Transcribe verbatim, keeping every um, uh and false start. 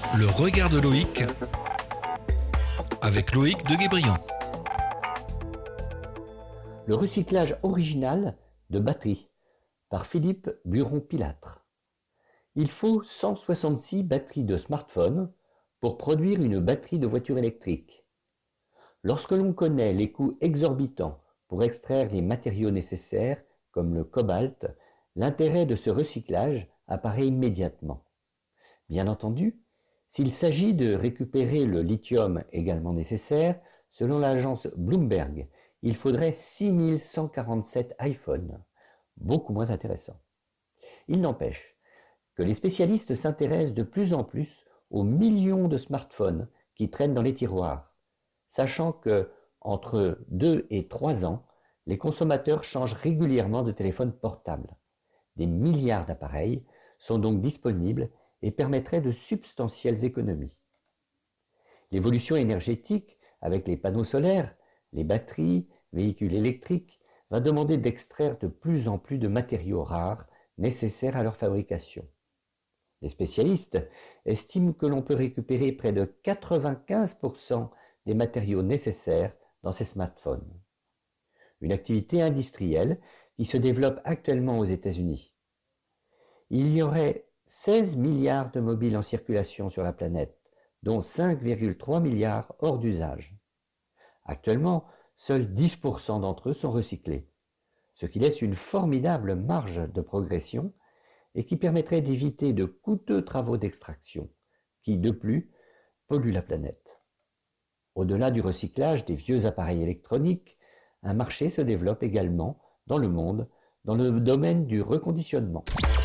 Le regard de Loïc avec Loïc de Guébriand. Le recyclage original de batteries par Philippe Buron-Pilâtre. Il faut cent soixante-six batteries de smartphone pour produire une batterie de voiture électrique. Lorsque l'on connaît les coûts exorbitants pour extraire les matériaux nécessaires, comme le cobalt, l'intérêt de ce recyclage apparaît immédiatement. Bien entendu, s'il s'agit de récupérer le lithium également nécessaire, selon l'agence Bloomberg, il faudrait six mille cent quarante-sept iPhones, beaucoup moins intéressant. Il n'empêche que les spécialistes s'intéressent de plus en plus aux millions de smartphones qui traînent dans les tiroirs, sachant que entre deux et trois ans, les consommateurs changent régulièrement de téléphone portable. Des milliards d'appareils sont donc disponibles et permettraient de substantielles économies. L'évolution énergétique avec les panneaux solaires, les batteries, véhicules électriques, va demander d'extraire de plus en plus de matériaux rares nécessaires à leur fabrication. Les spécialistes estiment que l'on peut récupérer près de quatre-vingt-quinze pour cent des matériaux nécessaires dans ces smartphones. Une activité industrielle qui se développe actuellement aux États-Unis. Il y aurait seize milliards de mobiles en circulation sur la planète, dont cinq virgule trois milliards hors d'usage. Actuellement, seuls dix pour cent d'entre eux sont recyclés, ce qui laisse une formidable marge de progression et qui permettrait d'éviter de coûteux travaux d'extraction, qui, de plus, polluent la planète. Au-delà du recyclage des vieux appareils électroniques, un marché se développe également dans le monde dans le domaine du reconditionnement.